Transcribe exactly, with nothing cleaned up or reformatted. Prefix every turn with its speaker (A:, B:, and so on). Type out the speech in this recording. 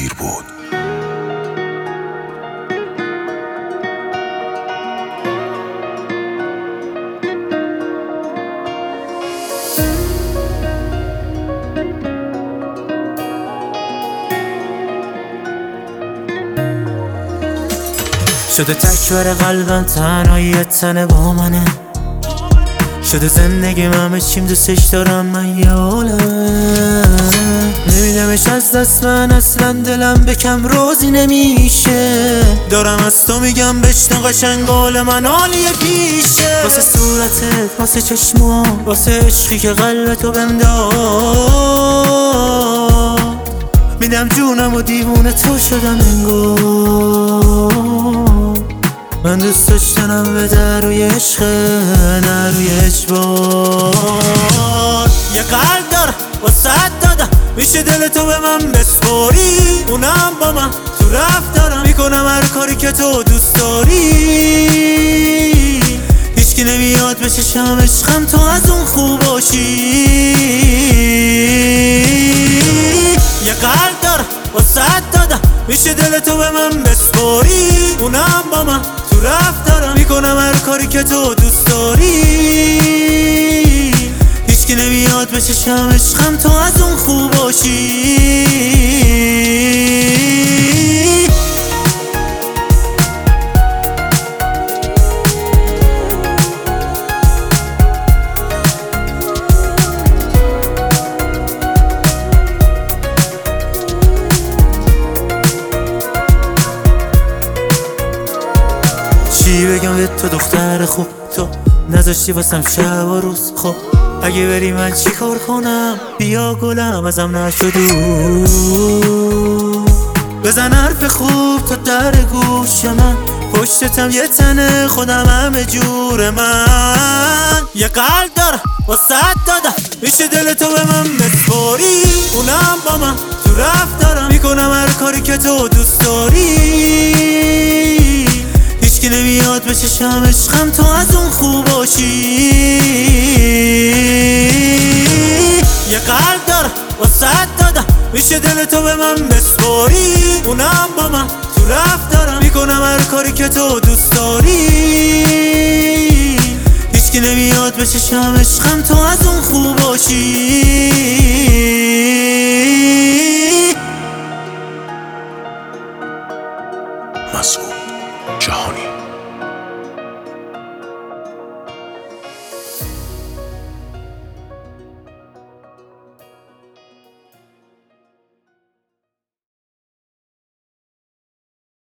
A: پیر بود.
B: شده تکبر قلبم تنهایی تنه با منه، شده زندگی همه چیم دوستش دارم من یه عالم. نمیدمش از دست من اصلا دلم به کم روزی نمیشه، دارم از تو میگم بشنو قشنگ قول من عالیه پیشه. واسه صورتت واسه چشمام واسه عشقی که قلبتو بهم داد، میدم جونم و دیوونه تو شدم انگار. من دوست داشتنم به در روی عشق نه روی اجبار. یه قلب دارم واسه دادم میشه دل تو به من بسپاری، اونم با من تو رفتارم میکنم هر کاری که تو دوست داری. هیچکی نمیاد به چشم عشقم تو از اون خوب باشی. یه قلب دارم واسه دادم میشه دل تو به من بسپاری، اونم با من تو رفتارم میکنم هر کاری که تو دوست داری. هیچکی نمیاد به چشم عشقم تو از اون خوب باشی. چی بگم به تو دختر خوب، تو نذاشتی واسم شب و روز. خب اگه بری من چی کار کنم، بیا گلم ازم نشدو. بزن حرف خوب تا در گوش من، پشتتم یه تنه خودم همه جور من. یه قلب دارم واسه دادم میشه دل تو به من بسپاری، اونم با من تو رفتارم میکنم هر کاری که تو دوست داری. هیچکی نمیاد به چشم عشقم تو از اون خوب باشی. یه قلب دارم واسه دادم میشه دل تو به من بسپاری، اونم با من تو رفتارم میکنم هر کاری که تو دوست داری. هیچکی نمیاد به چشم عشقم تو از اون خوب باشی.